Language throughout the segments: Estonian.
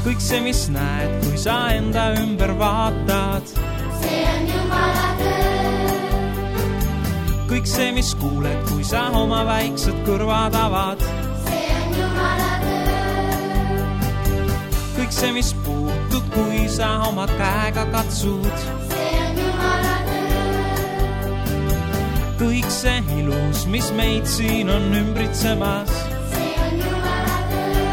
kõik see, mis näed, kui sa enda ümber vaatad, see on Jumala töö. kõik see, mis kuuled, kui sa oma väiksed kõrvad avad, see on Jumala töö. kõik see, mis puutud, kui sa oma käega katsud, see on Jumala töö. kõik see ilus, mis meid siin on ümbritsemas, see on Jumala töö.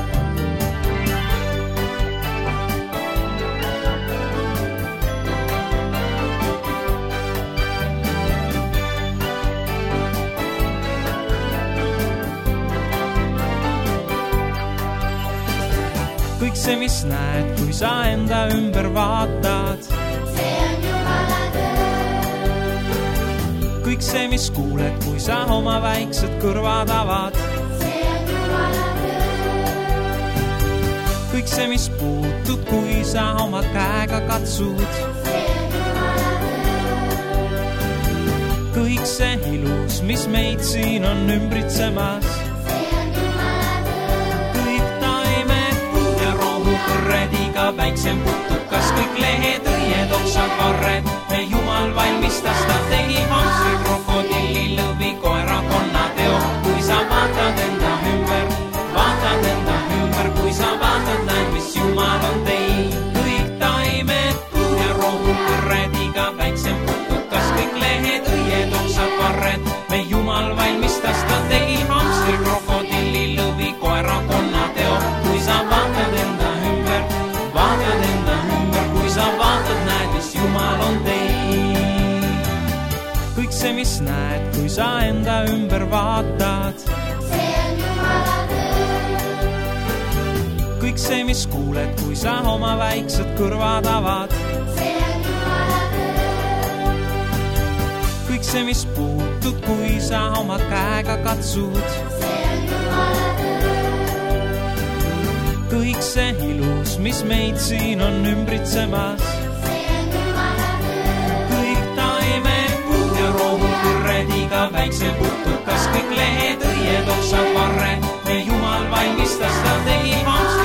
kõik see, mis näed, kui sa enda ümber vaatad, see on Jumala töö. kõik see, mis kuuled, kui sa oma väiksed kõrvad avad, see on Jumala töö. kõik see, mis puutud, kui sa oma käega katsud, see on Jumala töö. kõik see ilus, mis meid siin on ümbritsemas, see on Jumala töö. kõik taimed, puud ja rohukõrred, iga väiksem putukas, kõik lehed, õied, oksad, varred, me Jumal valmistas, ta tegi hamstri, krokodilli, lõvi, koera, konna teo. kui sa vaatad enda ümber, kui sa vaatad, näed, mis Jumal on teinud. kõik taimed, puud ja rohukõrred, iga väiksem putukas, kõik lehed, õied, oksad, varred, me Jumal valmistas, ta tegi hamstri, krokodilli, lõvi, koera, konna teo. kui sa vaatad enda ümber, kui sa vaatad, näed, mis Jumal on teinud. kõik see, mis näed, kui sa enda ümber vaatad, see on Jumala töö. kõik see, mis kuuled, kui sa oma väiksed kõrvad avad, see on Jumala töö. kõik see, mis puutud, kui sa oma käega katsud, see on Jumala töö. kõik see ilus, mis meid siin on ümbritsemas, see on Jumala töö. kõik taimed, puud ja rohukõrred, iga väiksem putukas, kõik lehed, õied, oksad, varred, me Jumal valmistas, ta tegi hamstri,